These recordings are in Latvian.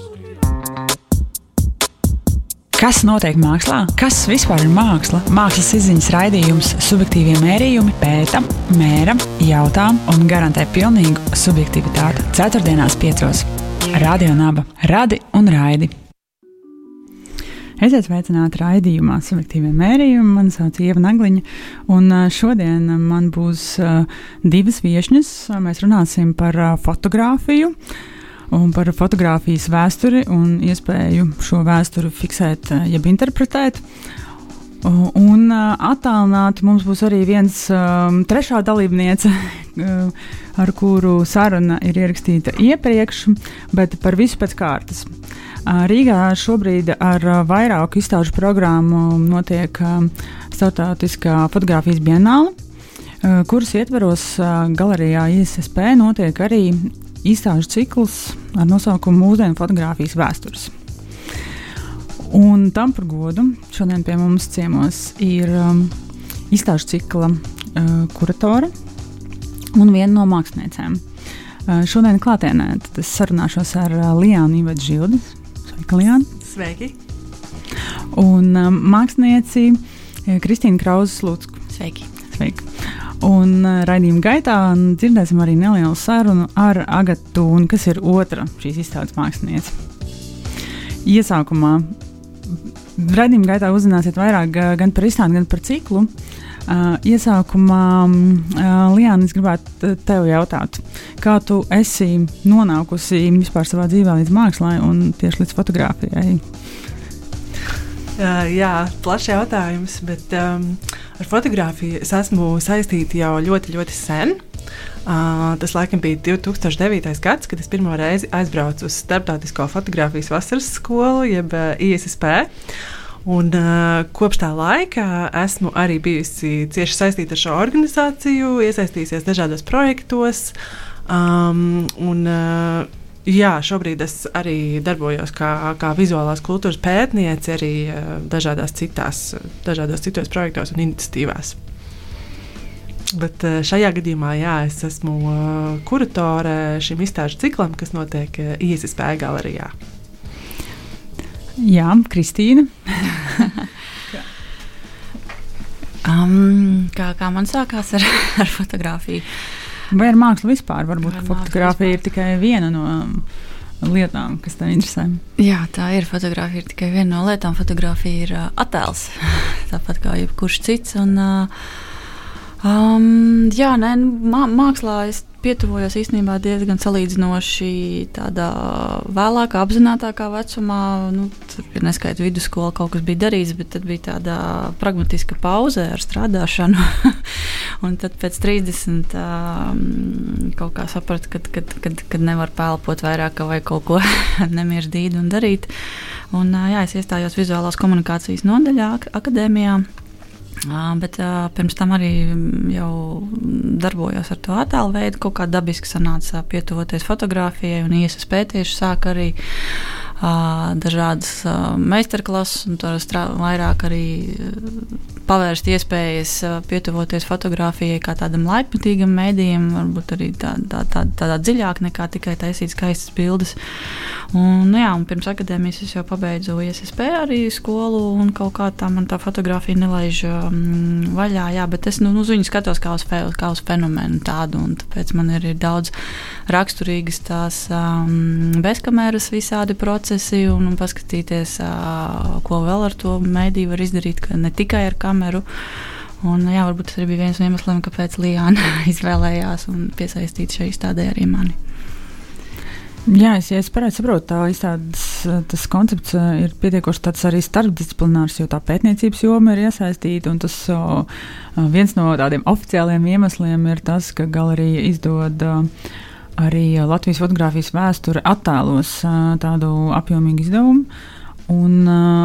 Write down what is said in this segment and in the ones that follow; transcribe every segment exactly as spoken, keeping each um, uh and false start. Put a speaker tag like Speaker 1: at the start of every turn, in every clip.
Speaker 1: Kas notiek mākslā? Kas vispār ir māksla? Mākslas izziņas raidījums Subjektīvie mērījumi pēta, mēra, jautā un garantē pilnīgu subjektivitāti. Ceturtdienās piecos. Radio Naba. Radi un raidi. Esiet sveicināti raidījumā Subjektīvie mērījumi. Mani sauc Ieva Nagliņa, un šodien man būs divas viešņas. Mēs runāsim par fotogrāfiju un par fotogrāfijas vēsturi un iespēju šo vēsturi fiksēt, jeb interpretēt. Un attālināti mums būs arī viens um, trešā dalībniece, ar kuru saruna ir ierakstīta iepriekš, bet par visu pēc kārtas. Rīgā šobrīd ar vairāku izstāžu programmu notiek starptautiskā fotogrāfijas bienāle, kuras ietveros galerijā I S S P notiek arī izstāžu cikls ar nosaukumu Mūsdienu fotogrāfijas vēstures. Un tam par godu šodien pie mums ciemos ir um, izstāžu cikla uh, kuratore un viena no māksliniecēm. Uh, šodien klātienē tad es sarunāšos ar uh, Liānu Ivetu Žildi. Sveika, Liāna!
Speaker 2: Sveiki!
Speaker 1: Un um, mākslinieci uh, Kristīna Krauze-Slucku.
Speaker 3: Sveiki!
Speaker 1: Sveiki! Un uh, raidījuma gaitā dzirdēsim arī nelielu sarunu ar Agatu Tūni, kas ir otra šīs izstādes māksliniece. Iesākumā raidījuma gaitā uzzināsiet vairāk gan par izstādi, gan par ciklu. Uh, iesākumā, uh, Liāna, es gribētu tev jautāt, kā tu esi nonākusi vispār savā dzīvē līdz mākslai un tieši līdz fotogrāfijai?
Speaker 2: Uh, jā, plašs jautājums, bet um, ar fotogrāfiju es esmu saistīta jau ļoti, ļoti sen. Uh, tas laikam bija divi tūkstoši devītais gads, kad es pirmo reizi aizbraucu uz Starptautisko fotogrāfijas vasaras skolu, jeb uh, I S S P. Un, uh, kopš tā laika esmu arī bijusi cieši saistīta ar šo organizāciju, iesaistījusies dažādos projektos. Um, un, uh, jā, šobrīd es arī darbojos kā, kā vizuālās kultūras pētniece arī uh, dažādās citās, dažādos citos projektos un iniciatīvās. Bet uh, šajā gadījumā jā, es esmu uh, kuratore šim izstāžu ciklam, kas notiek uh, I S S P galerijā.
Speaker 1: Jā, Kristīna.
Speaker 3: um, kā, kā man sākās ar, ar fotogrāfiju?
Speaker 1: Vai ar mākslu vispār? Varbūt
Speaker 3: Ar
Speaker 1: fotogrāfija ir tikai viena no lietām, kas tev interesē.
Speaker 3: Jā, tā ir. Fotogrāfija ir tikai viena no lietām. Fotogrāfija ir uh, attēls, tāpat kā jebkurš cits. Un, uh, um, jā, nē, mā, mākslā es pietuvojos īstenībā diezgan salīdzinoši tādā vēlākā, apzinātākā vecumā. Nu, tur, ja neskaita vidusskola, kaut kas bija darīts, bet tad bija tāda pragmatiska pauze ar strādāšanu. Un tad pēc trīsdesmit um, kaut kā sapratu, kad, kad, kad, kad nevar pelpot vairāk vai kaut ko nemirsdīt un darīt. Un, jā, es iestājos vizuālās komunikācijas nodaļā akadēmijā. Uh, bet uh, pirms tam arī jau darbojos ar to attēlu veidu. Kaut kā dabiski sanāca pietuvoties fotogrāfijai, un I S S P tieši sāka arī uh, dažādas uh, meistarklases, un tur strā, vairāk arī pavērst iespējas uh, pietuvoties fotogrāfijai kā tādam laikmetīgam mēdījam, varbūt arī tā, tā, tā, tādā dziļāk nekā tikai taisīt skaistas bildes. Un, jā, un pirms akadēmijas es jau pabeidzu I S S P arī skolu, un kaut kā tā man tā fotogrāfija nelaiž um, vaļā, jā, bet es nu, uz viņu skatos kā uz, fe, kā uz fenomenu tādu, un tāpēc man ir, ir daudz raksturīgas tās um, bezkameras visādi procesi, un, un paskatīties, uh, ko vēl ar to mēdīju var izdarīt, ka ne tikai ar kameru. Un, jā, varbūt tas arī bija viens no iemesliem, kāpēc Liāna izvēlējās un piesaistīt šai izstādē arī mani.
Speaker 1: Jā, es, ja es pareizi saprotu, tā izstādes, tas koncepts ir pietiekoši tāds arī starpdisciplinārs, jo tā pētniecības joma ir iesaistīta, un tas o, viens no tādiem oficiāliem iemesliem ir tas, ka galerija izdod arī Latvijas fotogrāfijas vēsturi attēlos tādu apjomīgu izdevumu, un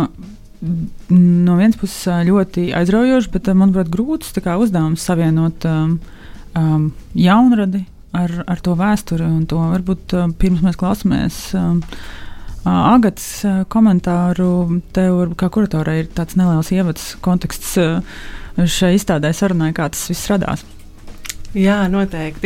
Speaker 1: no vienas puses ļoti aizraujoši, bet, manuprāt, grūts tā kā uzdevums savienot um, um, jaunradi ar, ar to vēsturi, un to varbūt uh, pirms mēs klausāmies uh, Agatas uh, komentāru, tev kā kuratorai ir tāds neliels ievads konteksts uh, šai izstādē sarunai, kā tas viss radās.
Speaker 2: Jā, noteikti.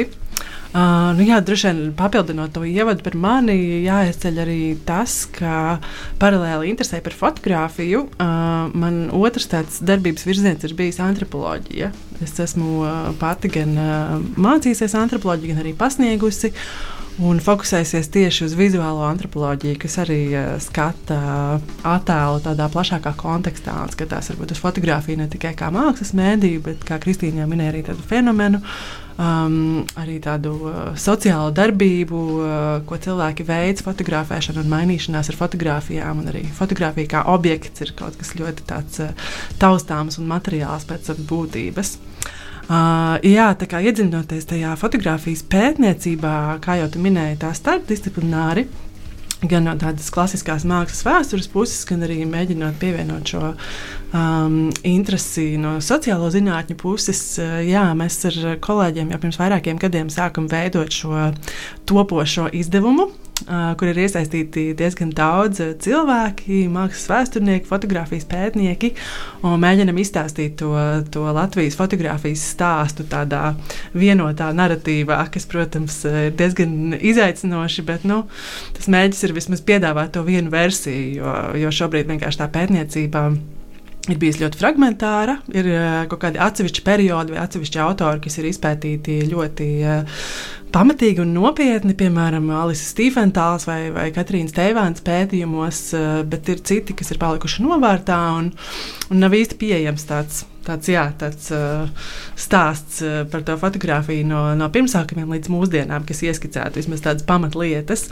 Speaker 2: Uh, nu jā, droši vien papildinot to ievadu par mani, jāizceļ arī tas, ka paralēli interesē par fotogrāfiju. Uh, man otrs tāds darbības virziens ir bijis antropoloģija. Es esmu uh, pati gan uh, mācījusies antropoloģiju, gan arī pasniegusi un fokusēsies tieši uz vizuālo antropoloģiju, kas arī uh, skata attēlu tādā plašākā kontekstā un skatās varbūt uz fotogrāfiju ne tikai kā mākslas mēdīju, bet kā Kristīna jau minēja arī tādu fenomenu, um, arī tādu uh, sociālo darbību, uh, ko cilvēki veids, fotografēšana un mainīšanās ar fotogrāfijām, un arī fotogrāfija kā objekts ir kaut kas ļoti tāds uh, taustāms un materiāls pēc savas būtības. Uh, jā, tā kā iedziļinoties tajā fotogrāfijas pētniecībā, kā jau tu minēji, tā starpdisciplināri, gan no tādas klasiskās mākslas vēstures puses, gan arī mēģinot pievienot šo um, interesi no sociālo zinātņu puses. Uh, jā, mēs ar kolēģiem jau pirms vairākiem gadiem sākam veidot šo topošo izdevumu, Uh, kur ir iesaistīti diezgan daudz uh, cilvēki, mākslas vēsturnieki, fotogrāfijas pētnieki, un mēģinam izstāstīt to, to Latvijas fotogrāfijas stāstu tādā vienotā naratīvā, kas, protams, ir diezgan izaicinoši, bet nu, tas mēģis ir vismaz piedāvāt to vienu versiju, jo, jo šobrīd vienkārši tā pētniecība ir bijusi ļoti fragmentāra, ir uh, kaut kādi atsevišķi periodi vai atsevišķi autori, kas ir izpētīti ļoti uh, pamatīgi un nopietni, piemēram, Alisa Stīfentāls vai, vai Katrīnas Teivānas pētījumos, uh, bet ir citi, kas ir palikuši novārtā un, un nav īsti pieejams tāds, tāds, jā, tāds uh, stāsts uh, par to fotogrāfiju no, no pirmsākumiem līdz mūsdienām, kas ieskicētu vismaz tādas pamatlietas.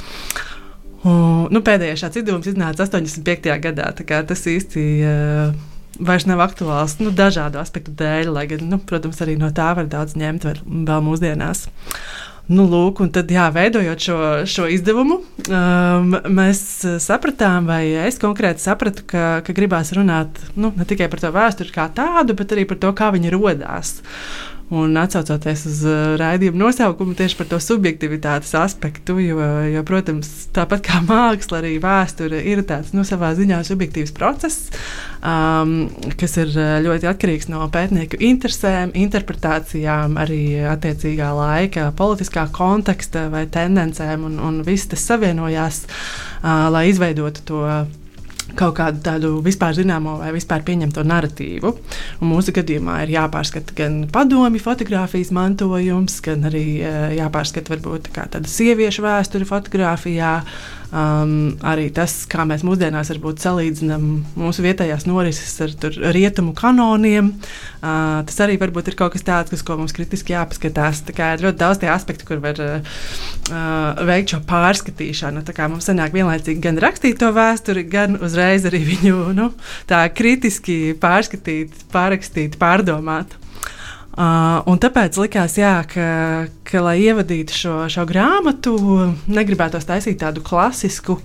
Speaker 2: Un, nu, pēdējais šāds izdevums iznāca astoņdesmit piektajā gadā, tā kā tas īsti uh, vairs nav aktuāls nu, dažādu aspektu dēļ, lai gan, nu, protams, arī no tā var daudz ņemt vēl, vēl mūsdienās. Nu, lūk, un tad, jā, veidojot šo, šo izdevumu, um, mēs sapratām, vai es konkrēti sapratu, ka, ka gribās runāt nu, ne tikai par to vēsturi kā tādu, bet arī par to, kā viņa rodās. Un atsaucoties uz uh, raidījumu nosaukumu tieši par to subjektivitātes aspektu, jo, jo, protams, tāpat kā māksla, arī vēsture ir tāds, nu, savā ziņā subjektīvs process, um, kas ir ļoti atkarīgs no pētnieku interesēm, interpretācijām, arī attiecīgā laika, politiskā konteksta vai tendencēm, un, un viss tas savienojās, uh, lai izveidotu to kaut kādu tādu vispār zināmo vai vispār pieņemto narratīvu. Un mūsu gadījumā ir jāpārskata gan padomju fotogrāfijas mantojums, gan arī jāpārskata varbūt kā tāda sieviešu vēsture fotogrāfijā. Um, arī tas, kā mēs mūsdienās varbūt salīdzinām mūsu vietējās norises ar tur, rietumu kanoniem, uh, tas arī varbūt ir kaut kas tāds, kas, ko mums kritiski jāpaskatās. Tā kā ir ļoti daudz tie aspekti, kur var uh, veikt šo pārskatīšanu. Tā kā mums sanāk vienlaicīgi gan rakstīt to vēsturi, gan uzreiz arī viņu nu, tā kritiski pārskatīt, pārrakstīt, pārdomāt. Uh, un tāpēc likās, jā, ka, ka, lai ievadītu šo, šo grāmatu, negribētos taisīt tādu klasisku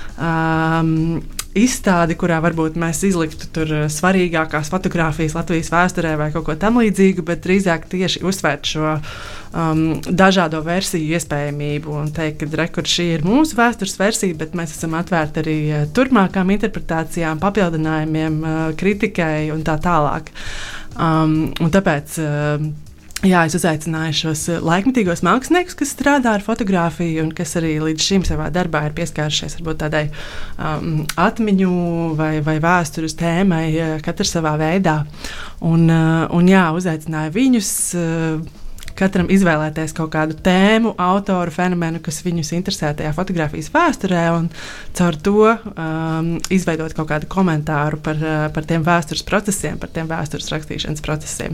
Speaker 2: um, izstādi, kurā varbūt mēs izliktu tur svarīgākās fotogrāfijas Latvijas vēsturē vai kaut ko tamlīdzīgu, bet drīzāk tieši uzsvērt šo um, dažādo versiju iespējamību un teikt, ka rekur šī ir mūsu vēstures versija, bet mēs esam atvērti arī turpmākām interpretācijām, papildinājumiem, kritikai un tā tālāk. Um, un tāpēc uh, jā, es uzaicināju šos laikmetīgos māksliniekus, kas strādā ar fotogrāfiju un kas arī līdz šim savā darbā ir pieskārušies varbūt tādai um, atmiņu vai, vai vēstures tēmai, katrs savā veidā. Un, uh, un jā, uzaicināju viņus. Uh, Katram izvēlēties kaut kādu tēmu, autoru, fenomenu, kas viņus interesē tajā fotogrāfijas vēsturē, un caur to um, izveidot kaut kādu komentāru par, par tiem vēstures procesiem, par tiem vēstures rakstīšanas procesiem.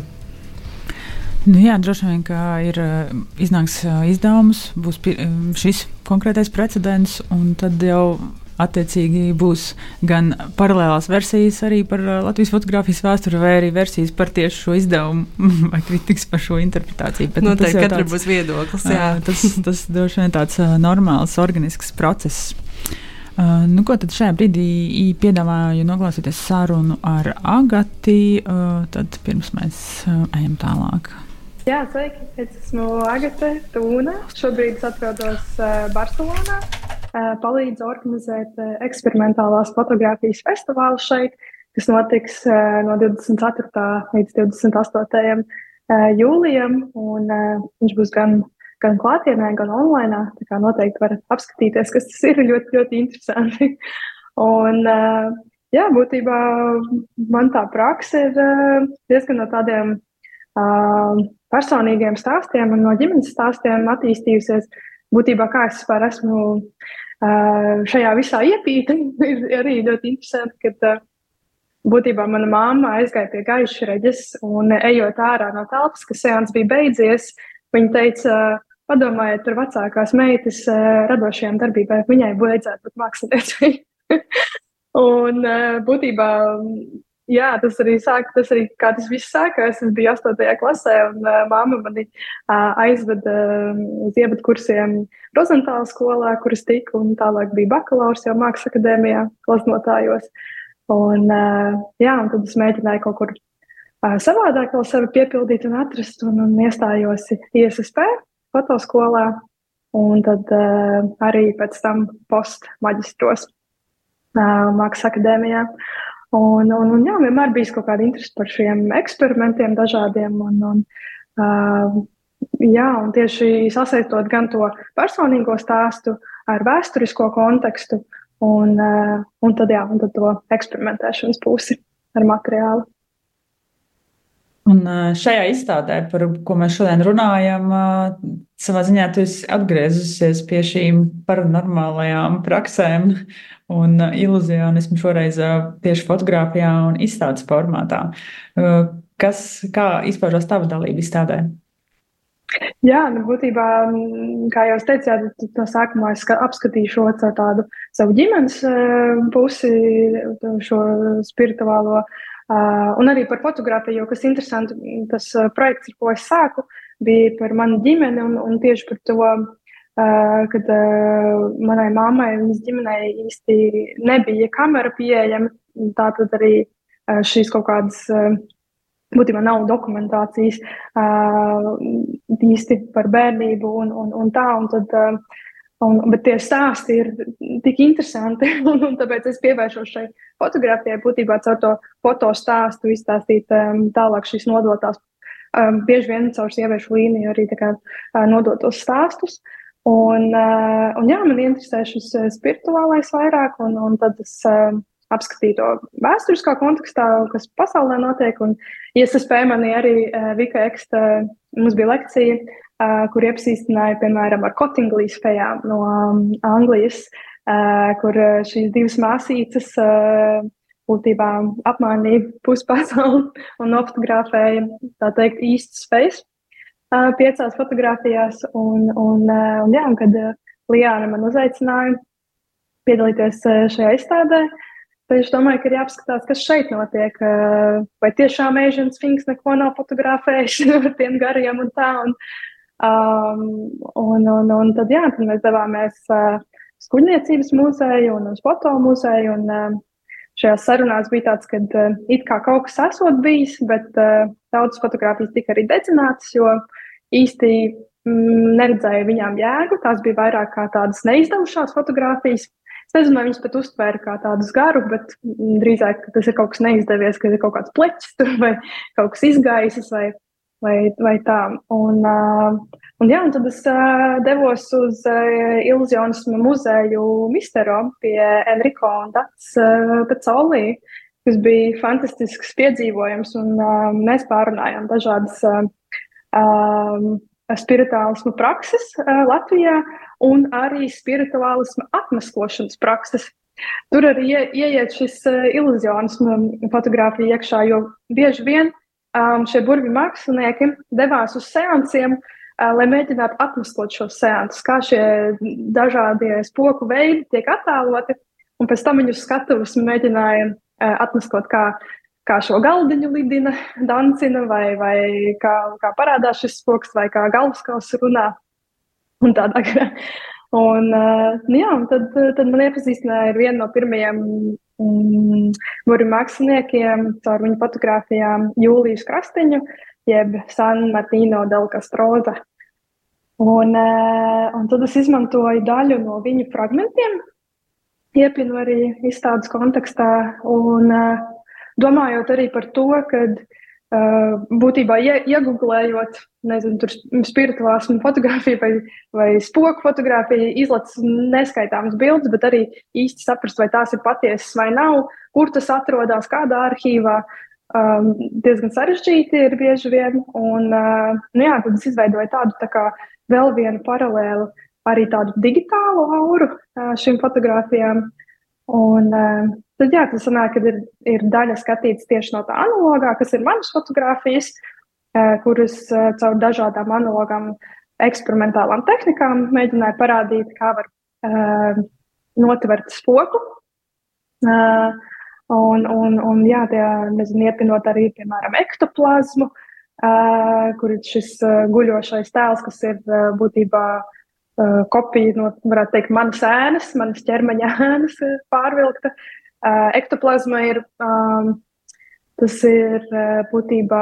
Speaker 1: Nu jā, droši vien, ka ir iznāks izdevums, būs šis konkrētais precedents, un tad jau attiecīgi būs gan paralēlās versijas arī par Latvijas fotogrāfijas vēsturi, vai arī versijas par tieši šo izdevumu, vai kritikas par šo interpretāciju. Bet,
Speaker 2: noteikti, nu, katram būs viedoklis. Jā.
Speaker 1: Tas, tas droši vien tāds normāls, organisks process. Uh, nu, ko tad šajā brīdī piedāvāju noklausīties sarunu ar Agati, uh, tad pirms mēs uh, ejam tālāk.
Speaker 4: Jā, sveiki, es esmu Agate Tūna. Šobrīd es atrodos uh, Barcelonā. Palīdz organizēt eksperimentālās fotogrāfijas festivālu šeit, kas notiks no divdesmit ceturtā līdz divdesmit astotajam jūlijam. Un viņš būs gan gan klātienē, gan online. Tā kā noteikti varat apskatīties, kas tas ir ļoti, ļoti interesanti. Un, uh, jā, būtībā man tā praksa ir uh, diezgan no tādiem uh, personīgiem stāstiem un no ģimenes stāstiem attīstījusies. Būtībā kā es vispār esmu uh, šajā visā iepīta, ir arī ļoti interesanti, kad uh, būtībā mana mamma aizgāja pie gaišreģes un ejot ārā no telpas, ka seans bija beidzies, viņa teica, padomājiet par vecākās meitas radošajām darbībām, viņai vajadzētu būt māksliniecei. Un būtībā, jā, tas arī sāk, tas arī, kā tas viss sākās, es biju astotajā klasē un mamma mani aizveda uz ievadu kursiem Rozentāla skolā, kuras tika, un tālāk bija bakalaurs jau Mākslas akadēmijā, klasnotājos. Un, uh, jā, un tad es mēģināju kaut kur uh, savādāk vēl sevi piepildīt un atrast, un, un iestājos I S S P fotoskolā, un tad uh, arī pēc tam postmaģistros uh, Mākslas akadēmijā. Un, un, un jā, vienmēr bijis kaut kāda interese par šiem eksperimentiem dažādiem, un, un, uh, jā, un tieši sasaistot gan to personīgo stāstu ar vēsturisko kontekstu, Un, uh, un, tad, jā, un tad to eksperimentēšanas pusi ar materiālu.
Speaker 1: Un uh, šajā izstādē, par ko mēs šodien runājam, uh, savā ziņā tu esi atgriezusies pie šīm paranormālajām praksēm un uh, iluzionismu šoreiz uh, tieši fotogrāfijā un izstādes formātā. Uh, kas, kā izpaužās tava dalība izstādē?
Speaker 4: Jā, nu, būtībā, kā jau es teicu, jā, no sākumā es apskatīju šo tādu savu ģimenes pusi, šo spirituālo, un arī par fotogrāfiju, jo, kas interesanti, tas projekts, ar ko es sāku, bija par manu ģimeni, un, un tieši par to, kad manai mammai un viņas ģimenei īsti nebija kamera pieejama, tātad arī šīs kaut kādas būtībā nav dokumentācijas uh, īsti par bērnību un, un, un tā, un tad, uh, un, bet tie stāsti ir tik interesanti, un, un tāpēc es pievēršos šai fotogrāfijai, būtībā caur to fotostāstu izstāstīt um, tālāk šīs nodotās, um, bieži vien caur sieviešu līniju arī tā kā uh, nodotos stāstus, un, uh, un jā, man interesē šis spirituālais vairāk, un, un tad es uh, apskatīju to vēsturiskā kontekstā, kas pasaulē notiek, un I S S P manī arī uh, Vika Eksta, mums bija lekcija, uh, kur iepazīstināja, piemēram, ar Kotinglīs fejām no um, Anglijas, uh, kur uh, šīs divas māsīcas uh, būtībā apmainīja puspasauli un nofotografēja, tā teikt, īstas fejas uh, piecās fotogrāfijās, un, un, uh, un jā, un kad uh, Lijāna man uzaicināja piedalīties uh, šajā izstādē, tad es domāju, ka ir jāapskatās, kas šeit notiek. Vai tiešām Asian Sphinx neko nav fotografējuši ar tiem gariem un tā. Un, um, un, un, un tad, jā, tad mēs devāmies uh, uz Kuģniecības muzeju un uz foto muzeju. Un, uh, šajās sarunās bija tāds, ka uh, it kā kaut kas esot bijis, bet uh, daudzas fotogrāfijas tika arī dedzinātas, jo īsti mm, neredzēja viņām jēgu. Tās bija vairāk kā tādas neizdevušās fotogrāfijas. Es nezinu, vai viņas pat uztvēra kā tādus garu, bet drīzāk tas ir kaut kas neizdevies, ka ir kaut kāds pleķis tur vai kaut kas izgaisis vai, vai, vai tā. Un, uh, un jā, un tad es uh, devos uz uh, iluzionismu muzeju Mistero pie Enrico un Dats uh, Pecolī, kas bija fantastisks piedzīvojums, un uh, mēs pārunājām dažādas uh, uh, spirituālismu prakses uh, Latvijā un arī spirituālismu atmaskošanas prakses. Tur arī ie, ieiet šis uh, iluzionismu fotogrāfija iekšā, jo bieži vien um, šie burvi mākslinieki devās uz seansiem, uh, lai mēģinātu atmaskot šos seansus, kā šie dažādie spoku veidi tiek attēloti, un pēc tam viņus skatuves mēģināja uh, atmaskot, kā kā šo galdiņu lidina, dancina, vai, vai kā, kā parādās šis spoks, vai kā galvaskauss runā, un tādā garā. Un, uh, jā, un tad, tad man iepazīstināja ar vienu no pirmajiem um, burvi māksliniekiem, caur viņu fotogrāfijām Jūliju Krastiņu, jeb San Martino del Castroza. Un, uh, un tad es izmantoju daļu no viņu fragmentiem, iepinu arī izstādes kontekstā, un uh, domājot arī par to, ka Uh, būtībā ie, iegooglējot, nezinu, tur spirituālismu fotografiju vai, vai spoku fotografiju, izlaiž neskaitāmas bildes, bet arī īsti saprast, vai tās ir patiesas vai nav, kur tas atrodas, kādā arhīvā. Um, diezgan sarežģīti ir bieži vien. Un, uh, nu jā, tad es izveidoju tādu tā kā vēl vienu paralēlu, arī tādu digitālu auru uh, šīm fotografijām. Un, uh, tad, jā, tas sanāk, kad ir, ir daļa skatīts tieši no tā analogā, kas ir manas fotogrāfijas, uh, kuras uh, caur dažādām analogām eksperimentālām tehnikām mēģināju parādīt, kā var uh, notvert spoku. Uh, un, un, un, jā, tie, nezinu, iepinot arī, piemēram, ektoplazmu, uh, kur ir šis uh, guļošais tēls, kas ir uh, būtībā Uh, kopija no, varētu teikt, manas ēnas, manas ķermeņa ēnas pārvilkta. Uh, ektoplazma ir, um, tas ir uh, būtībā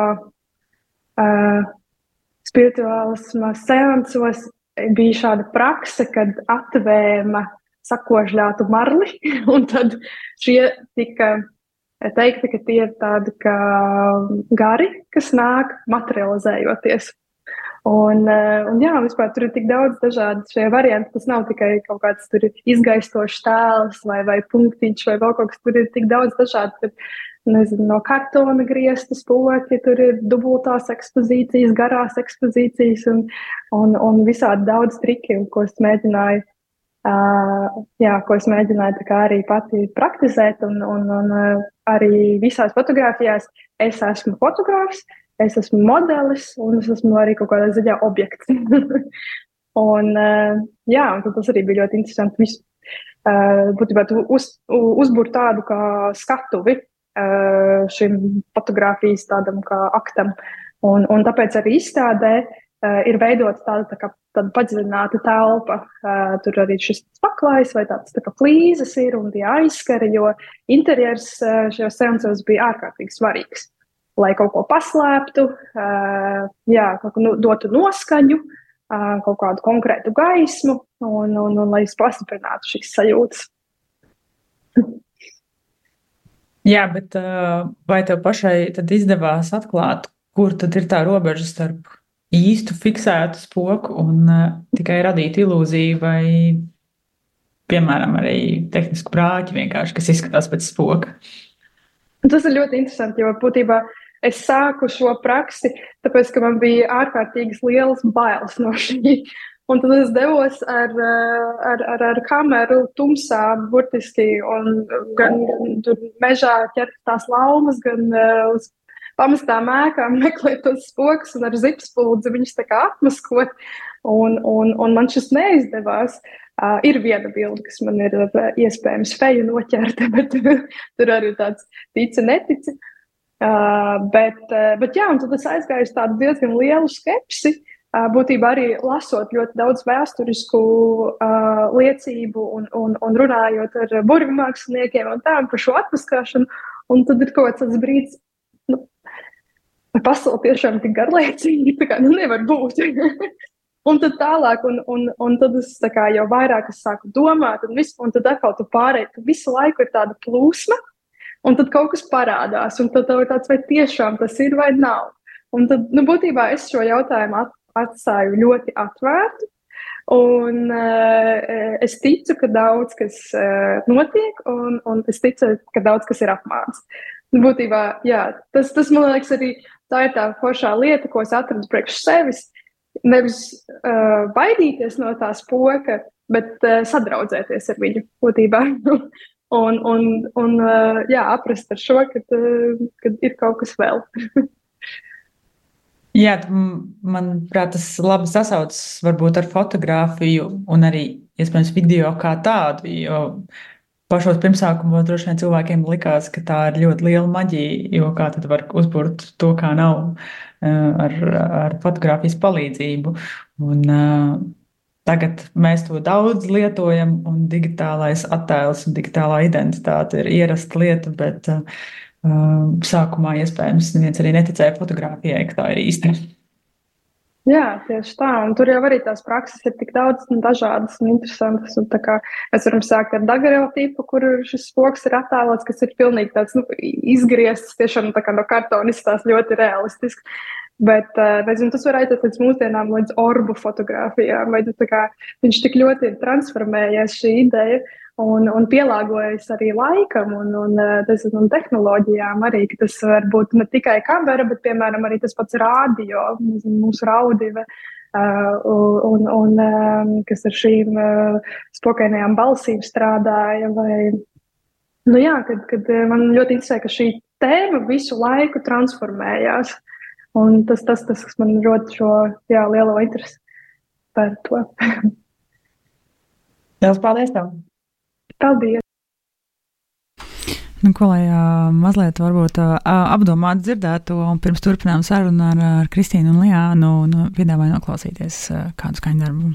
Speaker 4: uh, spirituālisma seansos bija šāda prakse, kad atvēma sakožļātu marli, un tad šie tika teikti, ka tie ir tādi kā gari, kas nāk materializējoties. Un, un jā, vispār tur ir tik daudz dažādu šie varianti. Tas nav tikai kaut kāds tur izgaistošs tēls vai, vai punktiņš vai vēl kaut kas. Tur ir tik daudz dažādu, tur, nezinu, no kartona grieztas spoki, tur ir dubultās ekspozīcijas, garās ekspozīcijas un, un, un visādi daudz triki, ko es mēģināju, uh, jā, ko es mēģināju tā kā arī pati praktizēt. Un, un, un arī visās fotogrāfijās es esmu fotogrāfs, es esmu modelis, un es esmu arī kaut kādā ziņā objekts. un, uh, jā, un tas arī bija ļoti interesanti. Visu, uh, būtībā tu uz, uzbūr tādu kā skatuvi uh, šim fotogrāfijas tādam kā aktam. Un, un tāpēc arī izstādē uh, ir veidota tāda, tā kā, tāda padziļināta telpa. Uh, tur arī šis paklājs vai tāds tā kā flīzes ir un tie aizskari, jo interjers uh, šajos seansos bija ārkārtīgi svarīgs. Lai kaut ko paslēptu, uh, jā, kaut ko nu, dotu noskaņu, uh, kaut kādu konkrētu gaismu un, un, un lai es pastiprinātu šīs sajūtas.
Speaker 1: Jā, bet uh, vai tev pašai tad izdevās atklāt, kur tad ir tā robeža starp īstu fiksētu spoku un uh, tikai radīt ilūziju vai, piemēram, arī tehnisku prāķi vienkārši, kas izskatās pēc spoka?
Speaker 4: Tas ir ļoti interesanti, jo būtībā es sāku šo praksi, tāpēc, ka man bija ārkārtīgas lielas bailes no šī. Un tad es devos ar, ar, ar, ar kameru tumsā, burtiski, un gan, gan tur mežā ķert tās laumas, gan uh, uz pamestām ēkām meklēt tos spokus un ar zipspuldzi viņus tā kā atmaskot. Un, un, un man šis neizdevās. Uh, ir viena bilde, kas man ir uh, iespējams feju noķerta, bet tur arī tāds tici, netici. Uh, bet, uh, bet jā, un tad es aizgāju uz tādu diezgan lielu skepsi, uh, būtībā arī lasot ļoti daudz vēsturisku uh, liecību un, un, un runājot ar burvju māksliniekiem un tā, un par šo atmaskāšanu, un tad ir kaut kāds tāds brīdis, nu, vai pasaule tiešām tik garlaicīgi, tā kā, nu, nevar būt. Un tad tālāk, un, un, un tad es tā kā jau vairāk es sāku domāt, un, visu, un tad atkal tu pārēji, ka visu laiku ir tāda plūsma, un tad kaut kas parādās, un tad tev ir tāds, vai tiešām tas ir vai nav. Un tad, nu, būtībā es šo jautājumu at, atstāju ļoti atvērtu, un uh, es ticu, ka daudz kas uh, notiek, un, un es ticu, ka daudz kas ir apmāns. Būtībā, jā, tas, tas, man liekas, arī tā ir tā foršā lieta, ko es atradu priekš sevis, nevis uh, baidīties no tā spoka, bet uh, sadraudzēties ar viņu būtībā. un, un, un uh, jā, aprast ar šo, kad, uh, kad ir kaut kas vēl.
Speaker 1: Jā, manuprāt, tas labi sasaucas varbūt ar fotogrāfiju un arī, iespējams, video kā tādu, jo pašos pirmsākumos droši vien cilvēkiem likās, ka tā ir ļoti liela maģija, jo kā tad var uzburt to, kā nav ar, ar fotogrāfijas palīdzību. Un uh, tagad mēs to daudz lietojam, un digitālais attēls un digitālā identitāte ir ierasta lieta, bet uh, sākumā iespējams neviens arī neticēja fotogrāfijai, ka tā ir īsta.
Speaker 4: Jā, tieši tā. Un tur jau arī tās prakses ir tik daudz un dažādas un interesantas. Un tā kā mēs varam sākt ar daguerreotipu, kur šis spoks ir attēlots, kas ir pilnīgi tāds, nu, izgriezts, tiešām tā kā no kartona izstās ļoti realistisks. Bet, nezinu, tas var aiziet līdz mūsdienām, līdz orbu fotogrāfijām. Vai tā kā viņš tik ļoti ir transformējies šī ideja un, un pielāgojas arī laikam un, un, un tehnoloģijām arī, ka tas var būt ne tikai kamera, bet, piemēram, arī tas pats rādio, mūsu raudive, uh, un, un um, kas ar šīm uh, spokainajām balsīm strādāja. Vai, nu jā, kad, kad man ļoti interesē, ka šī tēma visu laiku transformējās. Un tas, tas, tas kas man rod šo jā, lielo interesi par to.
Speaker 5: Lielas paldies tev!
Speaker 4: Paldies!
Speaker 1: Nu, ko lai uh, mazliet varbūt uh, apdomāt dzirdēto un pirms turpinām sarunu ar, ar Kristīnu un Lijānu, nu, piedāvāju noklausīties uh, kādu skaņdarbu.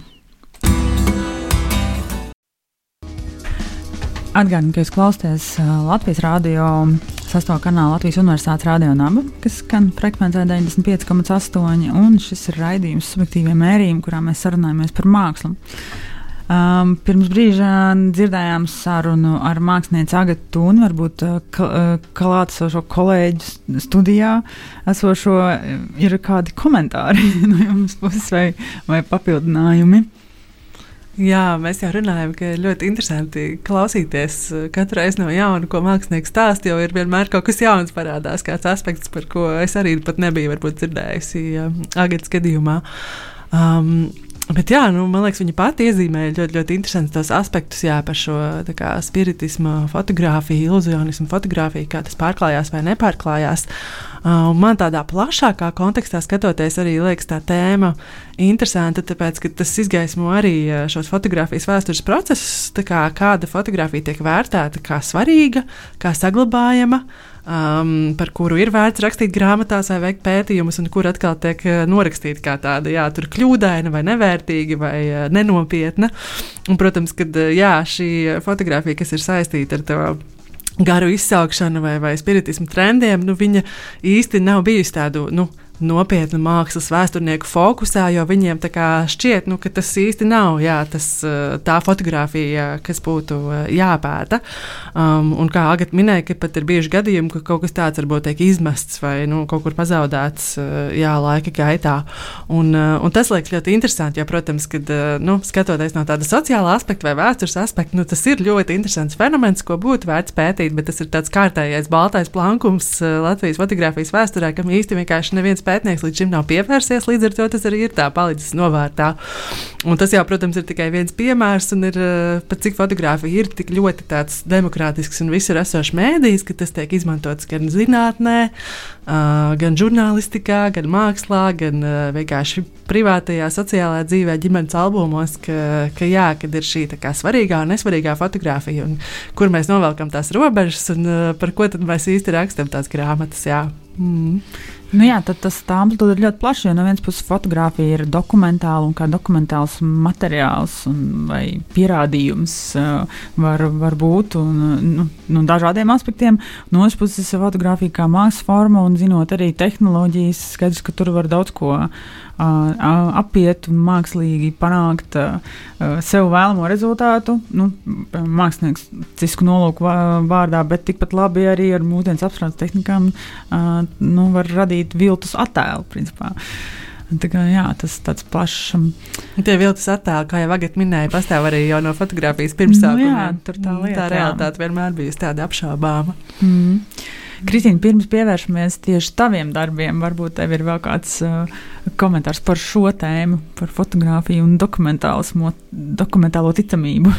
Speaker 1: Atgādinu, ka jūs klausāties uh, Latvijas radio sastā kanāla Latvijas Universitātes radio naba, kas skan frekvencē deviņdesmit pieci komats astoņi, un šis ir raidījums subjektīvie mērījumi, kurā mēs sarunājamies par mākslu. Um, pirms brīža dzirdējām sarunu ar mākslinieci Agatu Tūnu, varbūt klātesošo kolēģu studijā esošo, ir kādi komentāri no jums puses vai, vai papildinājumi?
Speaker 2: Jā, mēs jau runājam, ka ir ļoti interesanti klausīties katru reizi no jauna, ko mākslinieks stāsta, jo ir vienmēr kaut kas jauns parādās, kāds aspekts, par ko es arī pat nebiju varbūt dzirdējusi Agatas gadījumā. Um, Bet jā, nu, man liekas, viņa pati iezīmēja ļoti, ļoti interesantus tos aspektus jā, par šo tā kā, spiritismu fotografiju, iluzionismu fotografiju, kā tas pārklājās vai nepārklājās. Uh, man tādā plašākā kontekstā skatoties arī liekas tā tēma interesanta, tāpēc, ka tas izgaismo arī šos fotografijas vēstures procesus, tā kā kāda fotografija tiek vērtēta kā svarīga, kā saglabājama, um, par kuru ir vērts rakstīt grāmatās vai veikt pētījumus, un kur atkal tiek norakstīta kā tāda, jā, tur kļūdaina vai nevērtīga vai nenopietna. Un, protams, kad jā, šī fotografija, kas ir saistīta ar to garu izsaukšanu vai, vai spiritismu trendiem, nu, viņa īsti nav bijusi tādu, nu, nopietnu mākslas vēsturnieku fokusā, jo viņiem tā kā šķiet, nu, ka tas īsti nav jā, tas, tā fotografija, kas būtu jāpēta. Um, un kā Agata minēja, ka pat ir bijuši gadījumi, ka kaut kas tāds varbūt tiek izmests vai nu, kaut kur pazaudēts jā, laika gaitā. Un, un tas liekas ļoti interesanti, jo, protams, kad nu, skatoties no tāda sociāla aspekta vai vēstures aspekta, nu, tas ir ļoti interesants fenomens, ko būtu vērts pētīt, bet tas ir tāds kārtējais baltais plankums Latvijas fotografijas vēsturē, kam īsti vienkārši neviens pētnieks līdz šim nav pievērsies, līdz ar to tas arī ir tā palicis novārtā. Un tas jau, protams, ir tikai viens piemērs, un ir pat cik fotogrāfija ir tik ļoti tāds demokrātisks un visur esošs mēdījis, ka tas tiek izmantots gan zinātnē, gan žurnālistikā, gan mākslā, gan vienkārši privātajā, sociālajā dzīvē, ģimenes albumos, ka, ka jā, kad ir šī tā kā svarīgā un nesvarīgā fotogrāfija, un kur mēs novelkam tās robežas, un par ko tad mēs īsti rakstam tās grāmatas, jā. Mm.
Speaker 1: Nu jā, tad tas tā amplitūda ir ļoti plaša, jo no vienas puses fotogrāfija ir dokumentāla un kā dokumentāls materiāls un, vai pierādījums uh, var, var būt un, nu, nu, dažādiem aspektiem. No otras puses fotogrāfija kā mākslas forma un zinot arī tehnoloģijas, skaidrs, ka tur var daudz ko uh, apiet un mākslīgi panākt uh, sev vēlamo rezultātu, nu, mākslinieks cisku nolūku vārdā, bet tikpat labi arī ar mūsdienas apstrādes tehnikām uh, nu, var radīt viltus attēlu, principā. Tā kā, jā, tas tāds plašs.
Speaker 2: Tie viltus attēli, kā jau Agata minēja, pastāv arī jau no fotogrāfijas pirmsākumiem.
Speaker 1: Nu, jā, tur tā lieta.
Speaker 2: Tā realitāte vienmēr bijusi tāda apšaubāma.
Speaker 1: Mm. Kristīna, pirms pievēršamies tieši taviem darbiem, varbūt tev ir vēl kāds uh, komentārs par šo tēmu, par fotogrāfiju un dokumentālo ticamību.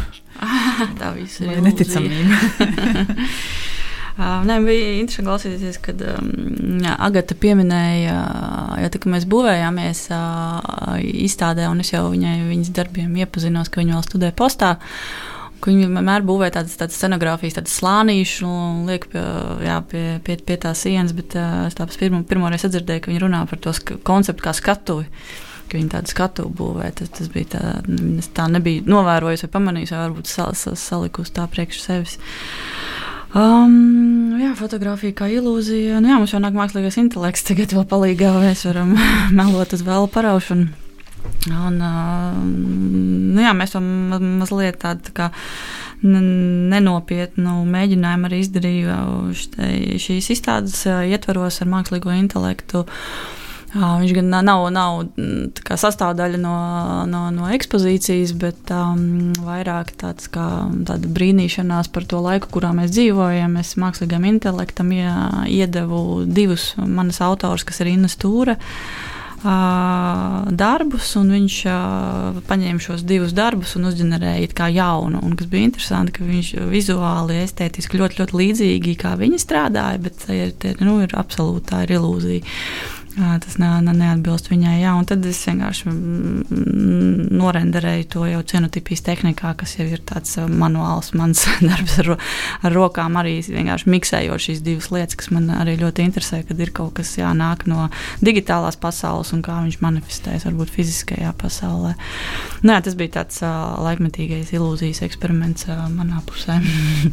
Speaker 3: Tā viss ir
Speaker 1: vai neticamība.
Speaker 3: Uh, nē, bija interesanti klausīties, kad um, jā, Agata pieminēja, jo tā, ka mēs būvējāmies uh, izstādē, un es jau viņai viņas darbiem iepazinos, ka viņa vēl studē postā, ka viņa vienmēr būvē tādas, tādas scenogrāfijas, tādas slānīšas un liek pie, jā, pie, pie, pie tās sienas, bet uh, es tāpēc pirmo, pirmoreiz atdzirdēju, ka viņa runā par to sk- konceptu kā skatuvi, ka viņa tādu skatuvi būvē. Tas, tas bija tā, es tā nebija novērojusi vai pamanījusi, vai varbūt sal, sal, salikusi tā priekš sevis. Um, jā, fotografija kā ilūzija. Nu, jā, mums jau nāk mākslīgais intelekts, tagad vēl palīgā mēs varam melot uz vēl paraušanu. Un, uh, nu, jā, mēs to ma mazliet tādu tā kā nenopietnu mēģinājumu arī izdarīju šīs izstādes ietvaros ar mākslīgo intelektu. Viņš gan nav, nav kā sastāvdaļa no, no, no ekspozīcijas, bet um, vairāk tāds kā tāda brīnīšanās par to laiku, kurā mēs dzīvojam. Es mākslīgam intelektam iedevu divus manas autors, kas ir Inna Stūre, Uh, darbus, un viņš uh, paņēma šos divus darbus un uzģenerēja kā jaunu. Un, kas bija interesanti, ka viņš vizuāli, estētiski ļoti, ļoti līdzīgi kā viņi strādāja, bet ir, nu, ir absolūti tā ir ilūzija. Uh, tas ne, ne, neatbilst viņai. Jā, un tad es vienkārši norenderēju to jau cienotipijas tehnikā, kas jau ir tāds manuāls mans darbs ar, ar rokām, arī vienkārši miksējot šīs divas lietas, kas man arī ļoti interesē, kad ir kaut kas jānāk no digitālās pasaules un kā viņš manifestējas varbūt fiziskajā pasaulē. Nu, jā, tas bija tāds uh, laikmetīgais ilūzijas eksperiments uh, manā pusē.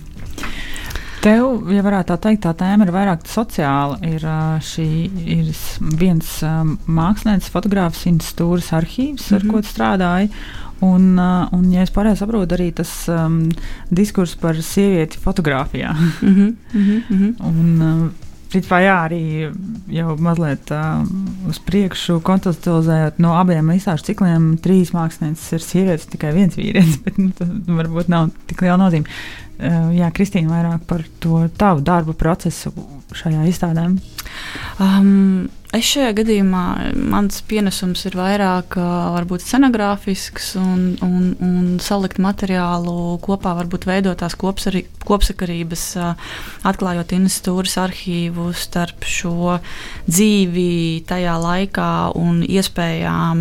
Speaker 1: Tev, ja varētu tā teikt, tā tēma ir vairāk sociāla. Ir, šī, ir viens um, mākslinieks, fotogrāfs, Inna Stūres arhīvs, mm-hmm. ar ko tu strādāji. Un, uh, un, ja es pareizi saprotu, arī tas um, diskurs par sievieti fotogrāfijā.
Speaker 3: Mm-hmm. Mm-hmm.
Speaker 1: un, uh, Principā, jā, arī jau mazliet uh, uz priekšu kontekstualizējot no abiem izstāžu cikliem, trīs mākslinieces ir sievietes, tikai viens vīrietis, bet nu, tas varbūt nav tik liela nozīme. Uh, jā, Kristīna, vairāk par to tavu darbu procesu šajā izstādē.
Speaker 3: Um, es šajā gadījumā, mans pienesums ir vairāk varbūt scenogrāfisks un, un, un salikt materiālu kopā, varbūt veidot tās kopsari, kopsakarības, atklājot Innas Stūres arhīvu starp šo dzīvi tajā laikā un iespējām,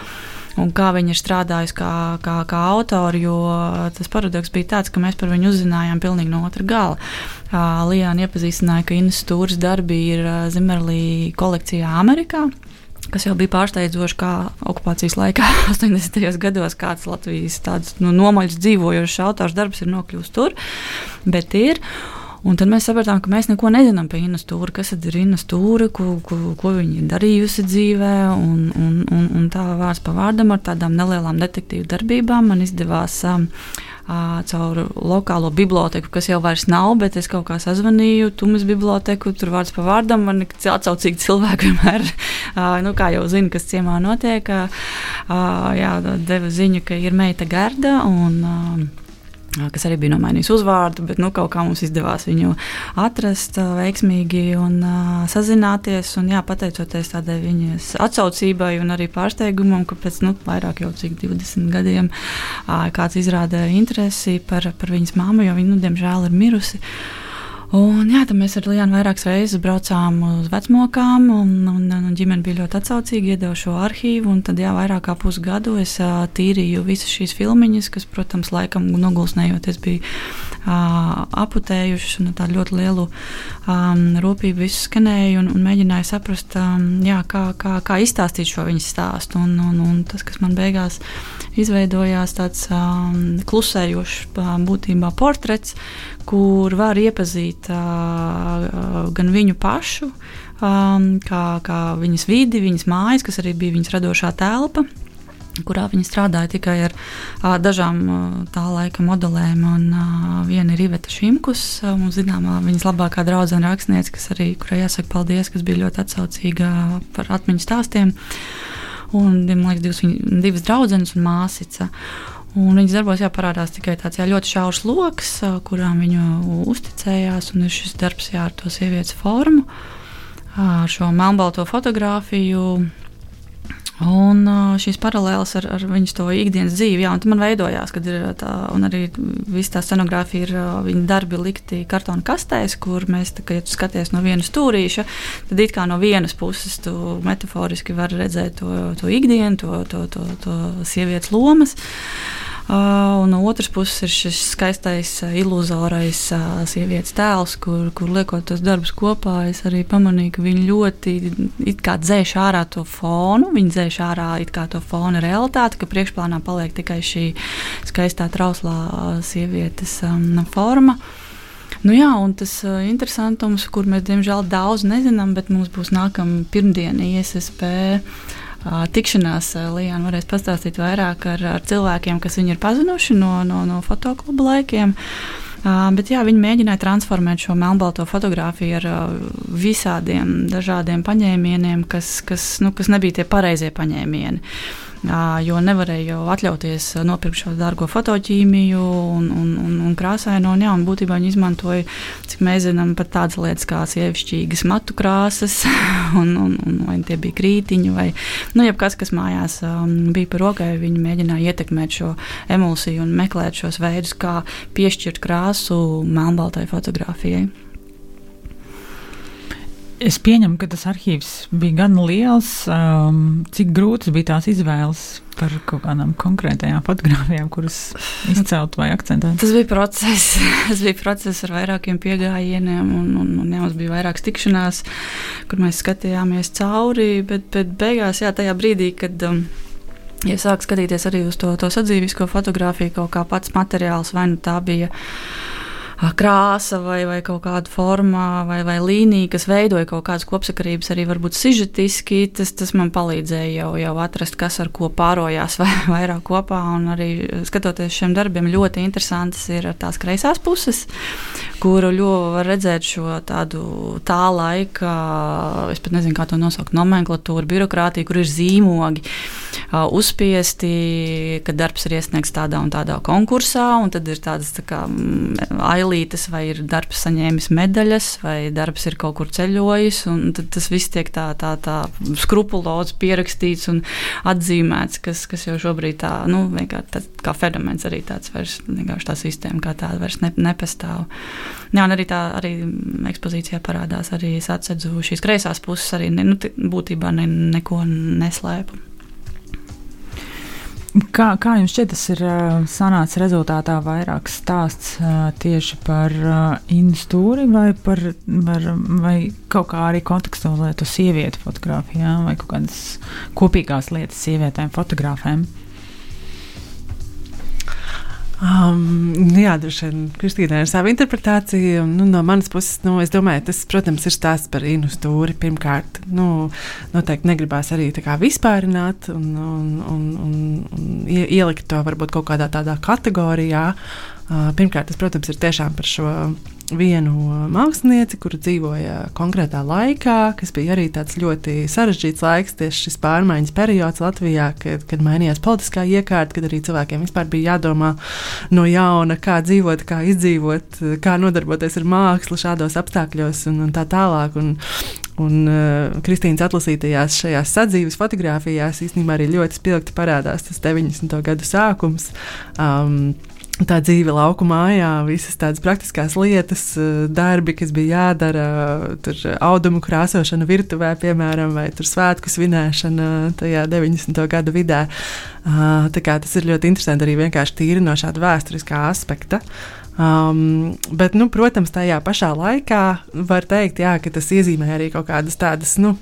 Speaker 3: un kā viņi ir strādājusi kā, kā, kā autori, jo tas paradoks bija tāds, ka mēs par viņu uzzinājām pilnīgi no otra gala. Uh, Lijāna iepazīstināja, ka Innas Stūres darbi ir uh, Zimmerlī kolekcijā Amerikā, kas jau bija pārsteidzoši, kā okupācijas laikā astoņdesmitajos gados kāds Latvijas tāds nu, nomaļs dzīvojošs autors darbs ir nokļūst tur, bet ir. Un tad mēs sapratām, ka mēs neko nezinām par Innu Stūri, kas tad ir Inna Stūre, ko, ko, ko viņa ir darījusi dzīvē, un, un, un, un tā vārds pa vārdam ar tādām nelielām detektīvu darbībām man izdevās um, uh, caur lokālo biblioteku, kas jau vairs nav, bet es kaut kā sazvanīju Tumas biblioteku, tur vārds pa vārdam, man atsaucīgi cilvēki vienmēr, uh, nu kā jau zina, kas ciemā notiek, uh, jā, deva ziņu, ka ir meita Gerda, un uh, kas arī bija nomainījis uzvārdu, bet nu, kaut kā mums izdevās viņu atrast uh, veiksmīgi un uh, sazināties. Un, jā, pateicoties tādai viņas atsaucībai un arī pārsteigumam, ka pēc nu, vairāk jau cik divdesmit gadiem uh, kāds izrādīja interesi par, par viņas māmu, jo viņa, nu, diemžēl, ir mirusi. Un, jā, tad mēs ar Lijānu vairākas reizes braucām uz vecmokām, un, un, un ģimene bija ļoti atsaucīga, iedeva šo arhīvu, un tad, jā, vairāk kā pusgadu es uh, tīrīju visas šīs filmiņas, kas, protams, laikam nogulsnējoties bija uh, aputējušas, un tādu ļoti lielu um, rūpību visu skanēju, un, un mēģināju saprast, um, jā, kā, kā, kā izstāstīt šo viņas stāstu, un, un, un tas, kas man beigās izveidojās tāds um, klusējošs būtībā portrets, kur var iepazīt uh, gan viņu pašu, um, kā, kā viņas vidi, viņas mājas, kas arī bija viņas radošā telpa, kurā viņa strādāja tikai ar uh, dažām uh, tā laika modelēm, un uh, viena ir Iveta Šimkus, uh, mums zināmā viņas labākā draudzene rakstniece, kas arī, kurai jāsaka paldies, kas bija ļoti atsaucīga par atmiņu stāstiem, un, man liekas, divas, divas draudzenes un māsica. Un viņas darbos jāparādās tikai tāds jā, ļoti šaurs loks, kurām viņu uzticējās, un ir šis darbs jā, ar to sievietes formu, ar šo melnbalto fotogrāfiju, un šīs paralēles ar, ar viņas to ikdienas dzīvi. Jā, un tad man veidojās, kad ir tā, un arī viss tā scenogrāfija ir viņa darbi likti kartona kastēs, kur mēs, tā, ja tu skaties no viena stūrīša, tad it kā no vienas puses tu metaforiski vari redzēt to, to ikdienu, to, to, to, to sievietes lomas. Uh, un no otras puses ir šis skaistais, uh, ilūzorais uh, sievietes tēls, kur, kur liekot tos darbus kopā, es arī pamanīju, ka viņi ļoti it kā dzēš ārā to fonu, viņi dzēš ārā it kā to fona realitāti, ka priekšplānā paliek tikai šī skaistā trauslā uh, sievietes um, forma. Nu jā, un tas uh, interesantums, kur mēs diemžēl daudz nezinām, bet mums būs nākamā pirmdiena I S S P uh, tikšanās. Uh, Lijāna varēs pastāstīt vairāk ar, ar cilvēkiem, kas viņu ir pazinuši no, no, no fotokluba laikiem. Uh, bet jā, viņi mēģināja transformēt šo melnbalto fotografiju ar uh, visādiem dažādiem paņēmieniem, kas, kas, nu, kas nebija tie pareizie paņēmieni. Jo nevarēja jau atļauties nopirkt šo dārgo fotoķīmiju un, un, un, un krāsaino. Un, jā, un būtībā viņi izmantoja, cik mēs zinām, pat tādas lietas kā sievišķīgas matu krāsas, un, un, un vai tie bija krītiņi, vai nu, jebkas, kas mājās um, bija par rokai. Viņi mēģināja ietekmēt šo emulsiju un meklēt šos veidus, kā piešķirt krāsu melnbaltai fotogrāfijai.
Speaker 1: Es pieņemu, ka tas arhīvs bija gan liels, um, cik grūtas bija tās izvēles par kaut kādām konkrētajām fotogrāfijām, kuras izcelt vai akcentēt.
Speaker 3: Tas bija process. Tas bija process ar vairākiem piegājieniem, un, un, un jā, mums bija vairākas tikšanās, kur mēs skatījāmies cauri, bet, bet beigās, jā, tajā brīdī, kad um, ja sāk skatīties arī uz to, to sadzīvisko fotogrāfiju, kaut kā pats materiāls, vai nu tā bija krāsa vai, vai kaut kāda forma vai, vai līnija, kas veidoja kaut kādas kopsakarības, arī varbūt sižetiski, tas, tas man palīdzēja jau, jau atrast, kas ar ko pārojās vai vairāk kopā, un arī skatoties šiem darbiem ļoti interesantas ir tās kreisās puses, kuru ļoti var redzēt šo tādu tā laika, es pat nezinu, kā to nosaukt, nomenklatūru, birokrātiju, kur ir zīmogi uh, uzspiesti, ka darbs ir iesniegts tādā un tādā konkursā, un tad ir tādas tā kā ailītes, vai ir darbs saņēmis medaļas, vai darbs ir kaut kur ceļojis, un tad tas viss tiek tā, tā, tā skrupulozi pierakstīts un atzīmēts, kas, kas jau šobrīd tā, nu, vienkārši tā, kā fenomens arī tāds vairs, vienkārši tā sistēma kā tāda vairs ne, nepastāv. Jā, un arī tā, arī ekspozīcijā parādās, arī es atsedzu šīs kreisās puses, arī ne, nu, t, būtībā ne, neko neslēpu.
Speaker 1: Kā, kā jums šķiet, tas ir uh, sanācis rezultātā vairāk stāsts uh, tieši par uh, Inu Stūri vai, par, par, vai kaut kā arī kontekstualizēt to sievietu fotogrāfijā vai kaut kādas kopīgās lietas sievietēm fotogrāfēm?
Speaker 2: Um, jā, droši vien Kristīnai ir sava interpretācija. Nu, no manas puses, nu, es domāju, tas, protams, ir stāsts par Inu Stūri. Pirmkārt, nu, noteikti negribās arī tā kā vispārināt un, un, un, un, un ielikt to varbūt kaut kādā tādā kategorijā. Uh, pirmkārt, tas, protams, ir tiešām par šo vienu mākslinieci, kura dzīvoja konkrētā laikā, kas bija arī tāds ļoti sarežģīts laiks, tieši šis pārmaiņas periods Latvijā, kad, kad mainījās politiskā iekārta, kad arī cilvēkiem vispār bija jādomā no jauna, kā dzīvot, kā izdzīvot, kā nodarboties ar mākslu šādos apstākļos un, un tā tālāk. Un, un uh, Kristīnas atlasītajās šajās sadzīves fotogrāfijās īstenībā arī ļoti spilgti parādās tas deviņdesmito gadu sākums. Um, Tā dzīve lauku mājā, visas tādas praktiskās lietas, darbi, kas bija jādara, tur audumu krāsošana virtuvē, piemēram, vai tur svētku svinēšana tajā deviņdesmito gadu vidē. Tā kā tas ir ļoti interesanti arī vienkārši tīri no šāda vēsturiskā aspekta. Um, bet, nu, protams, tajā pašā laikā var teikt, jā, ka tas iezīmē arī kaut kādas tādas, nu,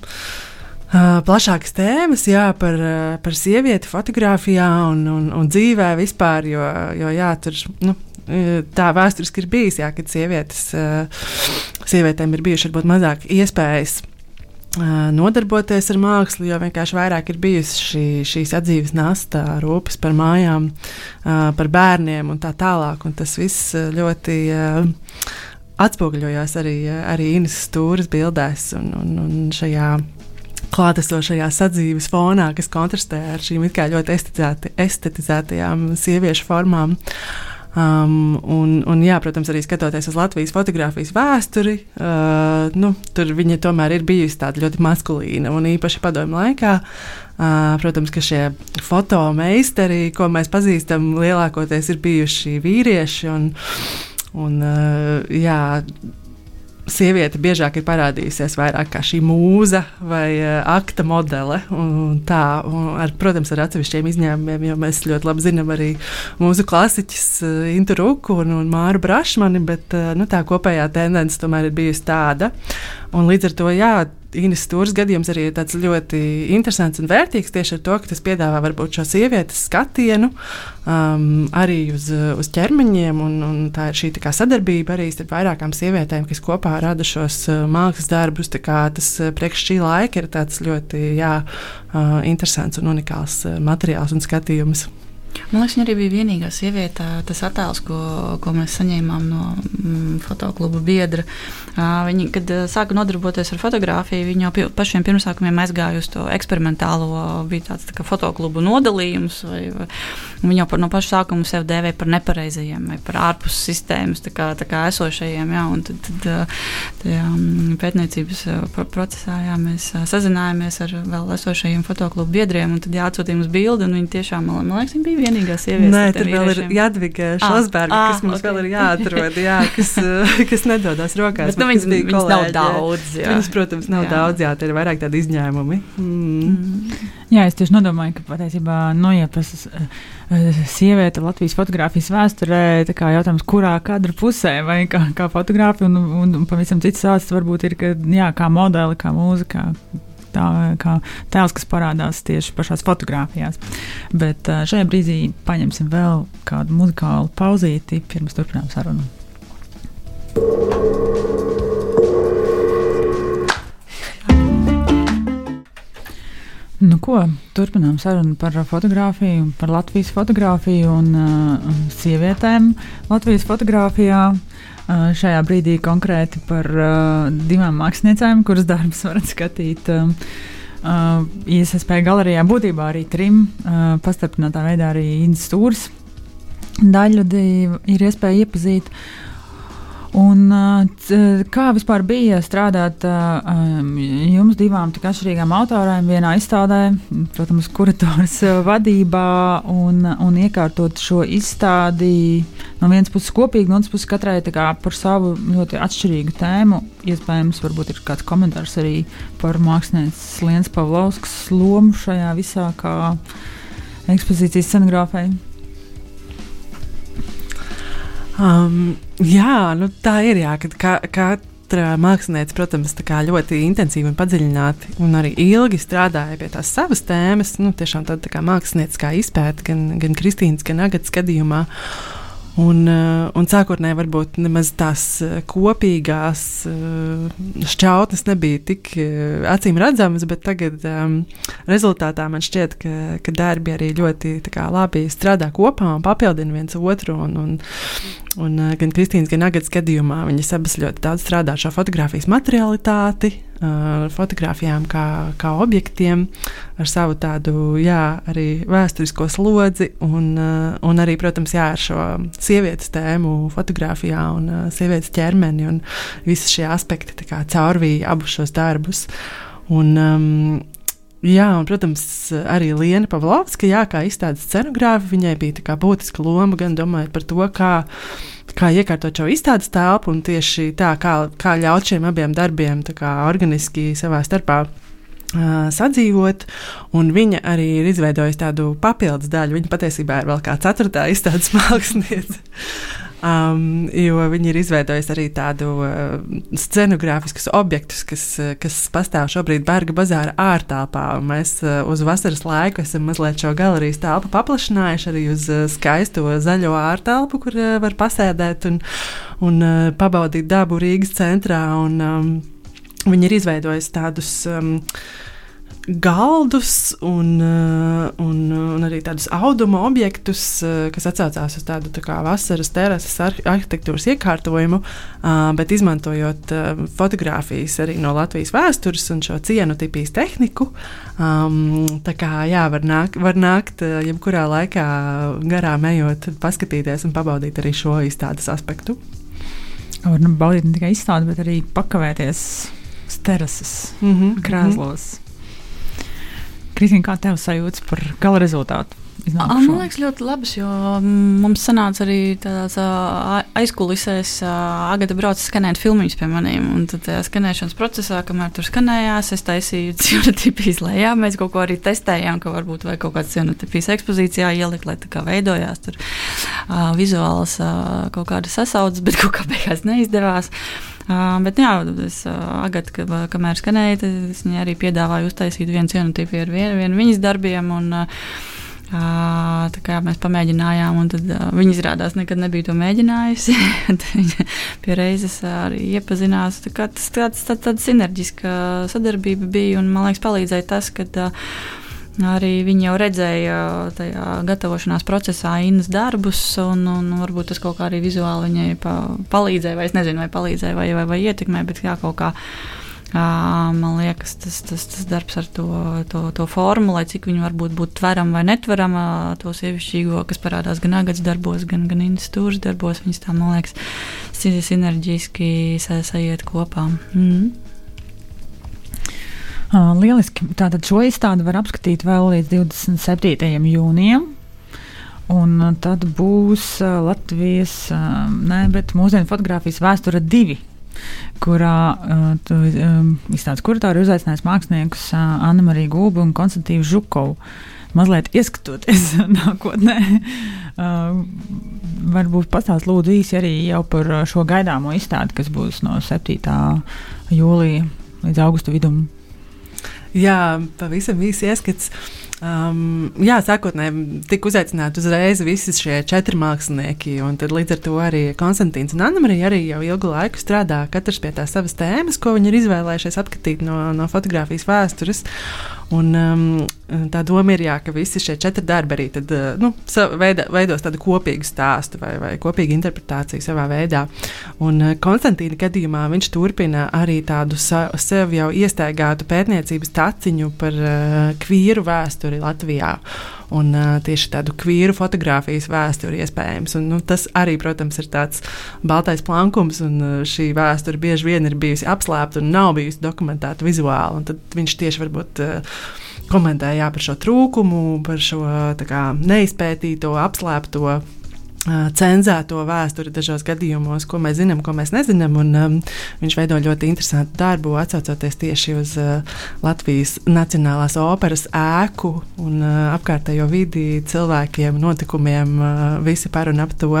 Speaker 2: Uh, plašākas tēmas, jā, par, uh, par sievieti fotogrāfijā un, un, un dzīvē vispār, jo, jo jā, tur, nu, tā vēsturiski ir bijis, jā, kad sievietes, uh, sievietēm ir bijuši varbūt mazāk iespējas uh, nodarboties ar mākslu, jo vienkārši vairāk ir bijusi šī, šī sadzīves nasta, rūpes par mājām, uh, par bērniem un tā tālāk, un tas viss ļoti uh, atspoguļojās arī, arī Inas Stūres bildēs un, un, un šajā klātesošajā sadzīves fonā, kas kontrastē ar šīm it kā ļoti estetizēti, estetizētajām sieviešu formām. Um, un, un, jā, protams, arī skatoties uz Latvijas fotogrāfijas vēsturi, uh, nu, tur viņa tomēr ir bijusi tāda ļoti maskulīna, un īpaši padomju laikā. Uh, protams, ka šie fotomeistari, ko mēs pazīstam, lielākoties ir bijuši vīrieši, un, un uh, jā, sieviete biežāk ir parādījusies vairāk kā šī mūza vai uh, akta modele. Un tā, un ar, protams, ar atsevišķiem izņēmumiem, jo mēs ļoti labi zinām arī mūsu klasiķus uh, Intu Ruku un, un Māru Brašmani, bet uh, nu, tā kopējā tendence tomēr ir bijusi tāda. un līdz ar to, jā, Ines Stūras gadījums arī ir tāds ļoti interesants un vērtīgs tieši ar to, ka tas piedāvā varbūt šo sievietes skatienu um, arī uz, uz ķermeņiem, un, un tā ir šī tā kā sadarbība arī starp vairākām sievietēm, kas kopā rada šos uh, mākslas darbus. Tā kā tas uh, priekš šī laika ir tāds ļoti, jā, uh, interesants un unikāls uh, materiāls un skatījums.
Speaker 3: Man liekas, viņa arī bija vienīgā sieviete, tas attēls, ko, ko mēs saņēmām no mm, fotokluba biedra. Uh, viņi, kad uh, sāka nodarboties ar fotografiju, viņi jau pašiem pirmsākumiem aizgāja uz to eksperimentālo, bija tāds tā kā fotoklubu nodalījums, vai, vai viņi jau par, no paša sākuma sev dēvēja par nepareizajiem vai par ārpus sistēmas tā kā, tā kā esošajiem, jā, un tad, tad tajā pētniecības procesā, jā, mēs sazinājāmies ar vēl esošajiem fotoklubu biedriem, un tad jāatsūtīja mums bildi, un viņi tiešām, man liekas, viņi bija vienīgā sieviete.
Speaker 2: Nē, tur vēl ir Jadviga Šlosberga, ah, kas mums okay. vēl ir jāatrod, jā, kas, kas nedodās rokās.
Speaker 3: Bet, nu, viņas, viņas nav daudz, jā.
Speaker 2: Viņas, protams, nav jā. daudz, jā, tie ir vairāk tādi izņēmumi. Mm.
Speaker 1: Mm. Jā, es tieši nodomāju, ka patiesībā, nu, ja tas sieviete Latvijas fotogrāfijas vēsturē, tā kā jautājums, kurā kadra pusē, vai kā, kā fotografi, un, un, un pavisam cits sāsts varbūt ir, ka, jā, kā modeli, kā mūzika, tā kā tēls, kas parādās tieši pašās fotogrāfijās. Bet šajā brīdī paņemsim vēl kādu muzikālu pauzīti, pirms turpinām sarunu. Nu ko, turpinām sarunu par fotogrāfiju, par Latvijas fotogrāfiju un uh, sievietēm Latvijas fotogrāfijā. Uh, šajā brīdī konkrēti par uh, divām māksliniecēm, kuras darbus varat skatīt uh, uh, I S S P galerijā, būtībā arī trim, uh, pastarpinātā veidā arī Ines Stūras daļu ir iespēja iepazīt. Un, uh, kā vispār bija strādāt uh, jums divām tik atšķirīgām autorēm vienā izstādē, protams, kurators vadībā un, un iekārtot šo izstādi no vienas puses kopīgi, no otras puses katrai tā kā par savu ļoti atšķirīgu tēmu. Iespējams, varbūt ir kāds komentārs arī par mākslinieces Lienas Pavlovskas lomu šajā visā kā ekspozīcijas scenogrāfai.
Speaker 2: Um, jā, nu tā ir, jā, kad ka, katra mākslinieca, protams, tā kā ļoti intensīvi un padziļināti un arī ilgi strādāja pie tās savas tēmas, nu tiešām tāda tā kā mākslinieckā izpēta gan, gan Kristīnas, gan Agatas gadījumā. Un, un sākotnēji varbūt nemaz tās kopīgās šķautnes nebija tik acīm redzamas, bet tagad um, rezultātā man šķiet, ka, ka darbi arī ļoti tā kā labi strādā kopā un papildina viens otru. Un, un, un gan Kristīnas, gan Agatas gadījumā viņas abas ļoti daudz strādā ar šo fotogrāfijas materialitāti, ar fotogrāfijām kā, kā objektiem, ar savu tādu, jā, arī vēsturisko slodzi un, un arī, protams, jā, ar šo sievietes tēmu fotogrāfijā un sievietes ķermeni un visi šie aspekti tā kā caurvīja abus šos darbus. Un, um, jā, un, protams, arī Liena Pavlovska, jā, kā izstādes scenogrāfa, viņai bija tā kā būtiska loma gan domājot par to, kā kā iekārtot šo izstādes telpu un tieši tā, kā, kā ļaut šiem abiem darbiem tā kā organiski savā starpā uh, sadzīvot, un viņa arī ir izveidojusi tādu papildus daļu. Viņa patiesībā ir vēl kā ceturtā izstādes mākslinieca. Um, jo viņi ir izveidojuši arī tādu uh, scenogrāfiskus objektus, kas, kas pastāv šobrīd Berga bazāra ārtelpā. Mēs uh, uz vasaras laiku esam mazliet šo galerijas telpu paplašinājuši arī uz uh, skaisto zaļo ārtelpu, kur uh, var pasēdēt un, un uh, pabaudīt dabu Rīgas centrā. Un, um, viņi ir izveidojuši tādus um, galdus un, un, un arī tādus auduma objektus, kas atsaucās uz tādu tā kā vasaras terases arhitektūras iekārtojumu, bet izmantojot fotogrāfijas arī no Latvijas vēstures un šo cienotipijas tehniku. Tā kā jā, var nākt, var nākt jebkurā laikā garām ejot, paskatīties un pabaudīt arī šo izstādes aspektu. Var
Speaker 1: baudīt ne tikai izstādi, bet arī pakavēties uz terases, mm-hmm, krēslos. Mm-hmm. Kristīna, kā tev sajūtas par gala rezultātu?
Speaker 3: Man liekas, ļoti labs, jo mums sanāca arī tādās aizkulisēs. Agata brauca skanēt filmiņus pie maniem, un tad skanēšanas procesā, kamēr tur skanējās, es taisīju cienotipijas lejā. Mēs kaut ko arī testējām, ka varbūt vai kaut kāds cienotipijas ekspozīcijā ielikt, lai tā kā veidojās tur uh, vizuāls uh, kaut kāda sasaudzes, bet kaut kā beigās neizdevās. Uh, bet, jā, es uh, Agata, ka, kamēr skanēja, tad es viņai arī piedāvāju uztaisīt vienu cienotipu ar vienu, vienu viņas darbiem. Un, uh, Uh, tā kā mēs pamēģinājām, un tad uh, viņa izrādās nekad nebija to mēģinājusi. Viņa pie reizes arī iepazinās. Tā kā tas tāds, tāds, tāds sinerģiska sadarbība bija, un man liekas palīdzēja tas, ka uh, arī viņi jau redzēja tajā gatavošanās procesā Innas darbus, un, un varbūt tas kaut kā arī vizuāli viņai pa, palīdzēja, vai es nezinu, vai palīdzēja, vai, vai, vai ietekmē, bet jā, kaut kā. Uh, man liekas, tas, tas, tas darbs ar to, to, to formu, lai cik viņi varbūt būtu tverama vai netverama, to sievišķīgo, kas parādās gan Agatas darbos, gan, gan Innas Stūras darbos, viņas tā, man liekas, sinerģiski sa, saiet kopā. Mm.
Speaker 1: Uh, lieliski. Tātad šo izstādi var apskatīt vēl līdz divdesmit septītajam jūnijam. Un tad būs uh, Latvijas, uh, ne, bet mūsdienu fotogrāfijas vēsture divi. Kurā uh, um, izstādes kuratori uzaicinājis māksliniekus uh, Annu Mariju Gulbi un Konstantīnu Žukovu. Mazliet ieskatoties nākotnē, uh, varbūt pastāst lūdzu īsi arī jau par šo gaidāmo izstādi, kas būs no septītā jūlija līdz augusta vidum.
Speaker 2: Jā, pavisam īsi ieskats. Um, jā, sākotnēji tika uzaicināti uzreiz visi šie četri mākslinieki, un tad līdz ar to arī Konstantīns un Anna Marija arī jau ilgu laiku strādā katrs pie tās savas tēmas, ko viņi ir izvēlējušies apskatīt no, no fotogrāfijas vēstures. Un, um, tā doma ir, jā, ka visi šie četri darbi arī tad, nu, veido, veidos tādu kopīgu stāstu vai, vai kopīgu interpretāciju savā veidā. Un Konstantīna gadījumā viņš turpina arī tādu sa, sev jau iestaigātu pētniecības taciņu par uh, kvīru vēsturi Latvijā. Un uh, tieši tādu kvīru fotogrāfijas vēsturi iespējams. Un, nu, tas arī, protams, ir tāds baltais plankums, un uh, šī vēsture bieži vien ir bijusi apslēpta un nav bijusi dokumentēta vizuāli. Un tad viņš tieši varbūt uh, komentēja jā, par šo trūkumu, par šo tā kā, neizpētīto, apslēpto, cenzēto vēsturi dažos gadījumos, ko mēs zinām, ko mēs nezinām. Un, um, viņš veido ļoti interesantu darbu, atsaucoties tieši uz uh, Latvijas Nacionālās operas ēku un uh, apkārtējo vidi, cilvēkiem, notikumiem, uh, visi par un ap to.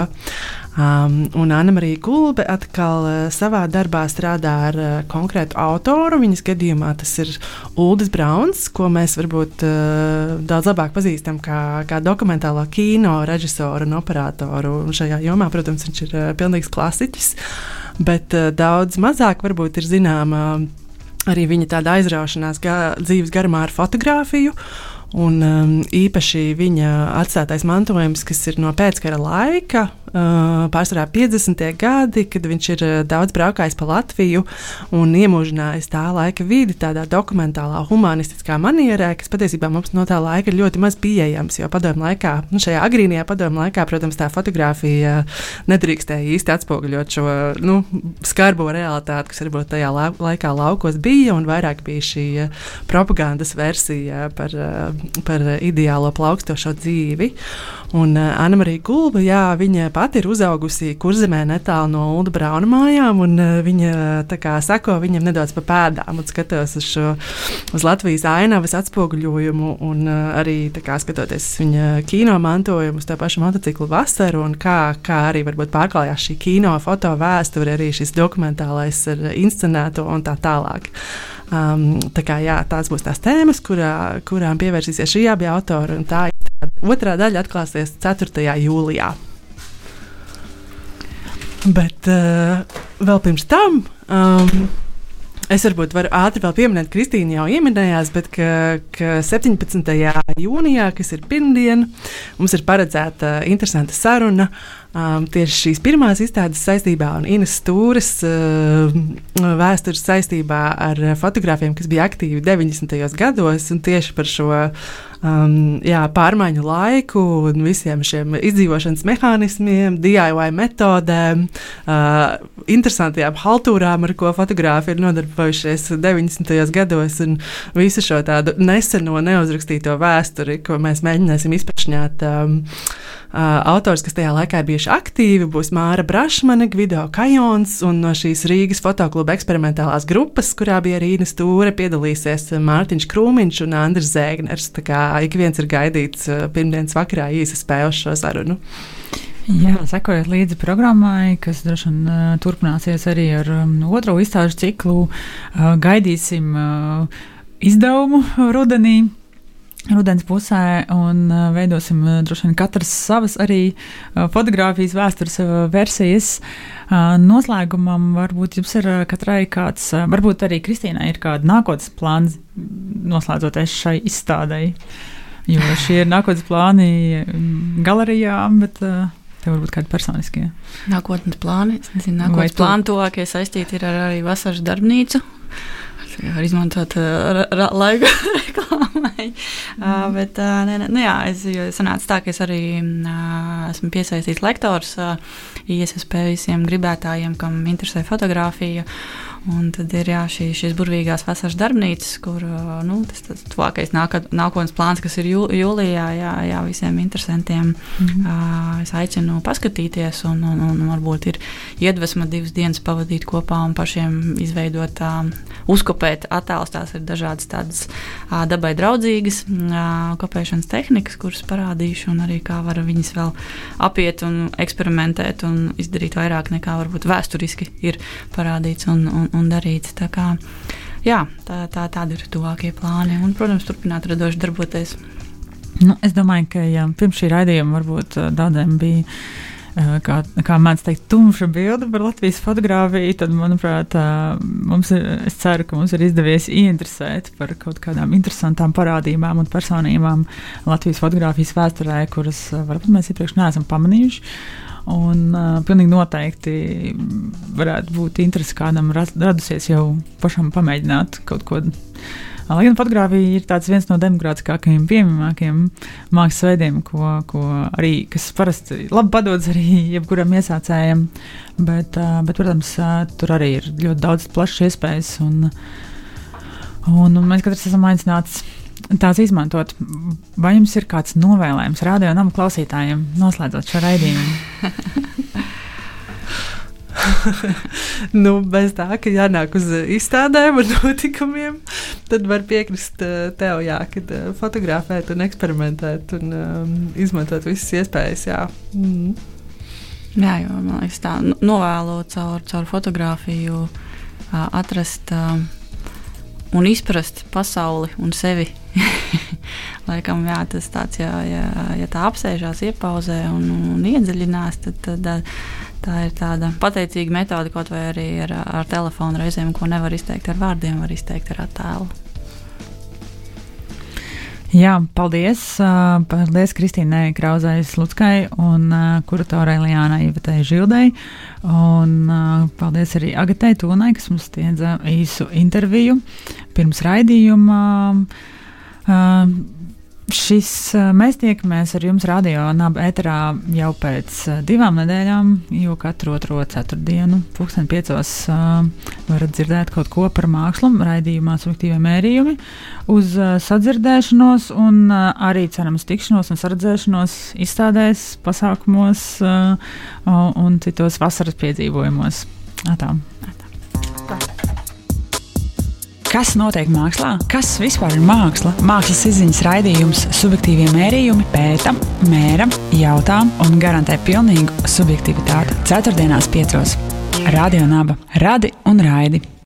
Speaker 2: Um, un Anna Marija Gulbe atkal uh, savā darbā strādā ar uh, konkrētu autoru. Viņas gadījumā tas ir Uldis Brauns, ko mēs varbūt uh, daudz labāk pazīstam kā, kā dokumentālo kino režisoru un operatoru. Un šajā jomā, protams, viņš ir uh, pilnīgs klasiķis, bet uh, daudz mazāk varbūt ir zināma arī viņa tāda aizraušanās ga, dzīves garumā ar fotogrāfiju. Un um, īpaši viņa atstātais mantojums, kas ir no pēckara laika, uh, pārsvarā piecdesmitie gadi, kad viņš ir uh, daudz braukājis pa Latviju un iemūžinājis tā laika vidi tādā dokumentālā, humanistiskā manierē, kas patiesībā mums no tā laika ir ļoti maz pieejams, jo padomu laikā, nu šajā agrīnajā padomu laikā, protams, tā fotogrāfija nedrīkstēja īsti atspoguļot šo, nu, skarbo realitāti, kas varbūt tajā la- laikā laukos bija, un vairāk bija šī uh, propagandas versija par uh, par ideālo plaukstošo dzīvi. Un uh, Anna Marija Gulbe, jā, viņa pati ir uzaugusi Kurzemē netālu no Ulda Brauna mājām, un uh, viņa tā kā sako viņam nedaudz pa pēdām un skatos uz šo, uz Latvijas ainavas atspoguļojumu, un uh, arī tā kā skatoties viņa kino mantojumu uz tā pašu motociklu vasaru, un kā, kā arī varbūt pārklājās šī kino foto vēsture, arī šis dokumentālais ar inscenēto un tā tālāk. Um, tā kā, jā, tās būs tās tēmas, kurā, kurām pievērsīsies šī abi autori, un tā otrā daļa atklāsies ceturtajā jūlijā. Bet uh, vēl pirms tam um, es varbūt varu ātri vēl pieminēt, Kristīna jau ieminējās, bet ka, ka septiņpadsmitajā jūnijā, kas ir pirmdien, mums ir paredzēta interesanta saruna Um, tieši šīs pirmās izstādes saistībā un Innas Stūras uh, vēstures saistībā ar fotogrāfiem, kas bija aktīvi deviņdesmitajos gados, un tieši par šo um, jā, pārmaiņu laiku un visiem šiem izdzīvošanas mehānismiem, D I Y metodēm, uh, interesantajām haltūrām, ar ko fotogrāfi ir nodarbojušies deviņdesmitajos gados, un visu šo tādu neseno neuzrakstīto vēsturi, ko mēs mēģināsim izpašņāt. Um, Uh, autors, kas tajā laikā ir bijuši aktīvi, būs Māra Brašmane, Gvido Kajons, un no šīs Rīgas fotokluba eksperimentālās grupas, kurā bija arī Inna Stūre, piedalīsies Mārtiņš Krūmiņš un Andris Zēgners. Tā kā ik viens ir gaidīts uh, pirmdienas vakarā īsa spēle šo sarunu.
Speaker 1: Jā, sekojot līdzi programmai, kas droši vien uh, turpināsies arī ar um, otro izstāžu ciklu, uh, gaidīsim uh, izdevumu rudenī, rudens pusē, un uh, veidosim uh, droši vien katrs savas arī uh, fotogrāfijas vēstures uh, versijas. Uh, noslēgumam varbūt jums ir uh, katrai kāds, uh, varbūt arī Kristīnai ir kāda nākotnes plāns noslēdzoties šai izstādei, jo šie ir nākotnes plāni galerijā, bet uh, tev varbūt kādi personiskie.
Speaker 3: Nākotnes plāni. Es nezinu, nākotnes plāni tuvākie saistīti ir ar arī vasaras darbnīcu. Var izmantot uh, ra, laiku reklāmai. Mm. Uh, bet, uh, ne, ne, nu jā, es sanācu tā, ka es arī uh, esmu piesaistīts lektors uh, I S S P visiem gribētājiem, kam interesē fotografija. Un tad ir jā, šī, šīs burvīgās vasaras darbnīcas, kur nu, tas ir tuvākais nākotnes plāns, kas ir jū, jūlijā, jā, jā, visiem interesantiem. Mm-hmm. uh, es aicinu paskatīties, un, un, un varbūt ir iedvesma divas dienas pavadīt kopā un pašiem izveidot, uh, uzkopēt attēlus. Tās ir dažādas tādas uh, dabai draudzīgas uh, kopēšanas tehnikas, kuras parādīšu, un arī kā var viņas vēl apiet un eksperimentēt un izdarīt vairāk nekā varbūt vēsturiski ir parādīts un, un un darīts. Tā kā, jā, tā, tā, tādi ir tuvākie plāni. Un, protams, turpināt radoši darboties.
Speaker 1: Nu, es domāju, ka jā, pirms šī raidījuma varbūt daudziem bija, kā, kā mēdz teikt, tumša bilde par Latvijas fotogrāfiju, tad, manuprāt, mums ir, es ceru, ka mums ir izdevies ieinteresēt par kaut kādām interesantām parādībām un personībām Latvijas fotogrāfijas vēsturē, kuras varbūt mēs iepriekš neesam pamanījuši. Un uh, pilnīgi noteikti varētu būt interesi kādam radusies jau pašam pamēģināt kaut ko. Lai gan fotogrāfija ir tāds viens no demokrātiskākajiem, pieejamākajiem mākslas veidiem, ko, ko arī, kas parasti labi padodas arī jebkuram iesācējam, bet, uh, bet protams, uh, tur arī ir ļoti daudz plašas iespējas, un, un, un mēs katrs esam aicināts tās izmantot. Vai jums ir kāds novēlējums Radio Naba klausītājiem, noslēdzot šo raidījumu?
Speaker 2: Nu, bez tā, ka jānāk uz izstādēm un notikumiem, tad var piekrist tev, jā, kad fotografēt un eksperimentēt un um, izmantot visas iespējas, jā. Mm.
Speaker 3: Jā, jo, man liekas, tā novēlu caur, caur fotografiju uh, atrast uh, un izprast pasauli un sevi. Laikam, jā, tas tāds, ja, ja, ja tā apsēžās, iepauzē un, un iedziļinās, tad, tad tā ir tāda pateicīga metode, kaut vai arī ar, ar telefonu reizēm, ko nevar izteikt ar vārdiem, var izteikt ar attēlu.
Speaker 1: Jā, paldies. Paldies Kristīnai Krauzai-Sluckai un kuratorai Lijānai Ivetei Žildei. Un paldies arī Agatei Tūnai, kas mums sniedza īsu interviju pirms raidījuma. Uh, šis, uh, mēs tiekamies ar jums Radio Naba ēterā jau pēc uh, divām nedēļām, jo katru otro ceturtdienu pulksten piecos uh, varat dzirdēt kaut ko par mākslu raidījumā Subjektīvie mērījumi uz uh, sadzirdēšanos un uh, arī cerams tikšanos un saredzēšanos izstādēs, pasākumos uh, un citos vasaras piedzīvojumos. Atā. Kas notiek mākslā? Kas vispār ir māksla? Mākslas izziņas raidījums Subjektīvie mērījumi pēta, mēra, jautā un garantē pilnīgu subjektivitāti. Ceturtdienās piecos. Radio Naba. Radi un raidi.